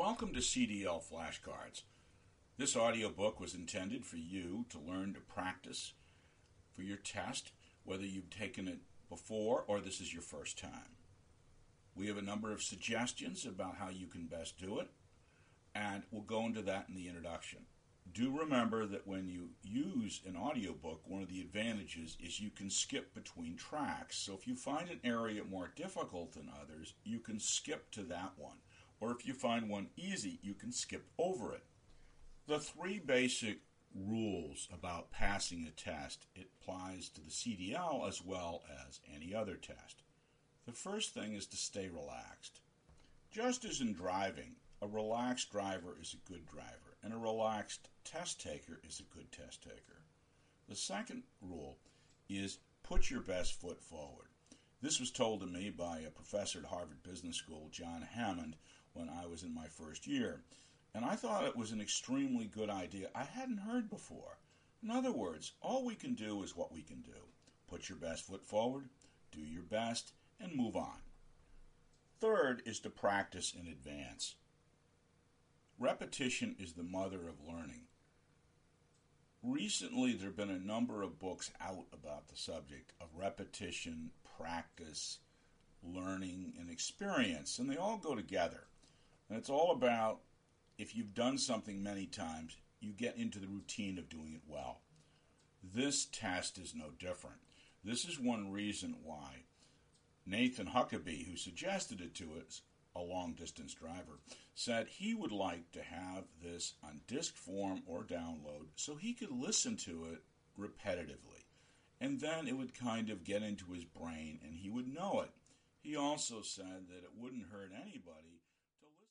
Welcome to CDL Flashcards. This audiobook was intended for you to learn to practice for your test, whether you've taken it before or this is your first time. We have a number of suggestions about how you can best do it, and we'll go into that in the introduction. Do remember that when you use an audiobook, one of the advantages is you can skip between tracks. So if you find an area more difficult than others, you can skip to that one. Or if you find one easy, you can skip over it. The three basic rules about passing a test, it applies to the CDL as well as any other test. The first thing is to stay relaxed. Just as in driving, a relaxed driver is a good driver, and a relaxed test taker is a good test taker. The second rule is put your best foot forward. This was told to me by a professor at Harvard Business School, John Hammond, when I was in my first year, and I thought it was an extremely good idea I hadn't heard before. In other words, all we can do is what we can do. Put your best foot forward, do your best, and move on. Third is to practice in advance. Repetition is the mother of learning. Recently, there have been a number of books out about the subject of repetition, practice, learning, and experience, and they all go together. And it's all about, if you've done something many times, you get into the routine of doing it well. This test is no different. This is one reason why Nathan Huckabee, who suggested it to us, a long-distance driver, said he would like to have this on disc form or download so he could listen to it repetitively. And then it would kind of get into his brain and he would know it. He also said that it wouldn't hurt anybody